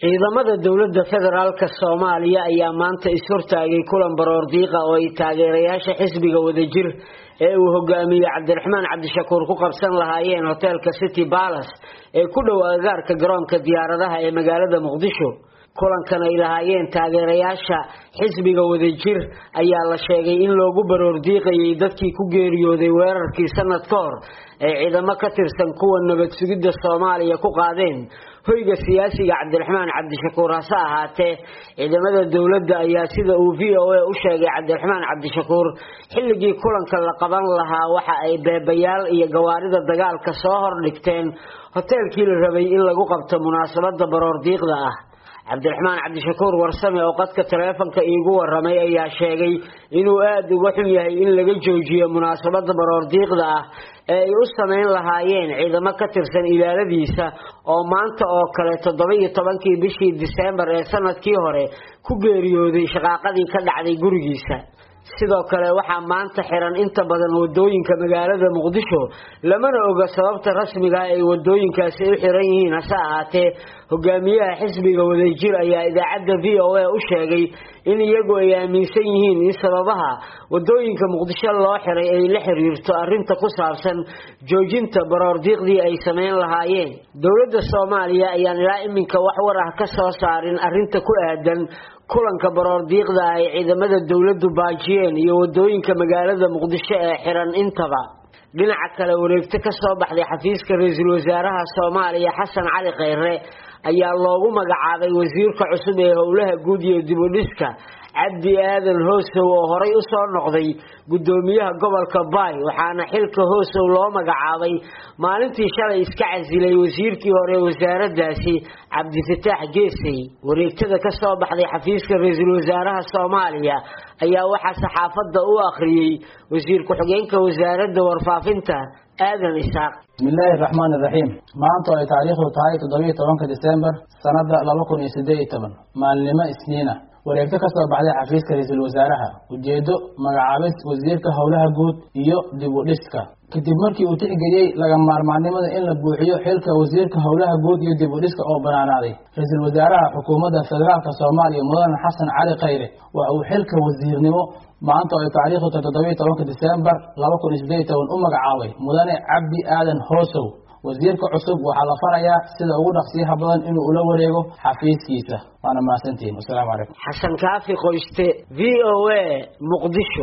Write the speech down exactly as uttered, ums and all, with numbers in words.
ciidamada dawladda federaalka Soomaaliya ayaa maanta ishortaagay kulan baroor diiqa oo ay taageerayaasha xisbiga wadajir ee uu hogaamiyo Cabdiraxmaan Cabdishakuur ku qabsan lahaayeen hotelka City Palace ee ku dhow agagaarka garoonka diyaaradaha ee magaalada Muqdisho. kulankan ay lahaayeen taageerayaasha xisbiga wadajir ayaa la sheegay in loogu baroor diiqayay dadkii ku geeriyooday weerarkii sanad ka hor ee ciidamo ka tirsan kuwa nabad sugidda Soomaaliya ku qaadeen hoyga siyaasiga Cabdiraxmaan Cabdishakuur hase ahaatee ciidamada dawladda ayaa sida uu V O A u sheegay Cabdiraxmaan Cabdishakuur xilligii kulanka la qaban lahaa waxa ay beebayaal iyo gawaarida dagaalka soo hordhigteen hotelkii la rabay in lagu qabto munaasabadda baroor diiqda ah. Cabdiraxmaan Cabdishakuur warsame oo qadka taleefanka iigu waramay ayaa sheegay inuu aad uga xun yahay in laga joojiyo munaasabadda baroor diiqda ah ee ay u sameyn lahaayeen ciidamo ka tirsan ilaaladiisa oo maanta oo kale toddoba iyo tobankii bishii December ee sanadkii hore ku geeriyooday shaqaaqadii ka dhacday gurigiisa. sidoo kale waxaa maanta xiran inta badan wadooyinka magaalada Muqdisho lamana oga sababta rasmiga ah ee wadooyinkaasi u xiran yihiin hase ahaatee hogaamiyaha xisbiga wadajir ayaa idaacadda V O A u sheegay in iyagu ay aaminsan yihiin in sababaha wadooyinka Muqdisho loo xiray ay la xiriirto arrinta ku saabsan joojinta baroor diiqdii ay sameyn lahaayeen. dawladda Soomaaliya ayaa ilaa iminka wax war ah ka soo saarin arrinta ku aadan kulanka baroor diiqda ay ciidamada dawladdu baajiyeen iyo wadooyinka magaalada Muqdisho ee xiran intaba. dhinaca kale wareegto ka soo baxday xafiiska ra'iisul wasaaraha Soomaaliya Xasan Cali Khayre ayaa loogu magacaabay wasiirka cusub ee howlaha guud iyo dib u dhiska Cabdi Aadan Hoosow oo horay u soo noqday gudoomiyaha gobolka Bay waxaana xilka Hoosow loo magacaabay maalintii shalay iska casilay wasiirkii hore wasaaraddaasi Cabdifataax Geesay. wareegtada ka soo baxday xafiiska ra'iisul wasaaraha Soomaaliya ayaa waxa saxaafadda u akhriyay wasiir ku xigeenka wasaaradda warfaafinta Aadan Isaaq. bismillaahi raxmaani raxiim. maanta ay taariikhdu tahay toddoba iyo tobanka December sanada laba kun iyo siddeed iyo toban maalnimo Isniina. wareegto ka soo baxday xafiiska ra'iisul wasaaraha ujeedo magacaabis wasiirka howlaha guud iyo dib u dhiska. kadib markii uu tixgeliyay laga maarmaanimada in la buuxiyo xilka wasiirka howlaha guud iyo dib u dhiska oo banaanaaday, ra'iisul wasaaraha xukuumadda federaalka Soomaaliya Mudane Xasan Cali Khayre waxa uu xilka wasiirnimo maanta ay taariikhdu toddoba iyo tobanka December laba kun iyo siddeed iyo toban u magacaabay Mudane Cabdi Aadan Hoosow. wasiirka cusub waxaa la farayaa sida ugu dhaqsiyaha badan inuu ula wareego xafiiskiisa. waana mahadsantihiin. assalaamu calaykum. Xasan Kaafi Qoyste, V O A, Muqdisho.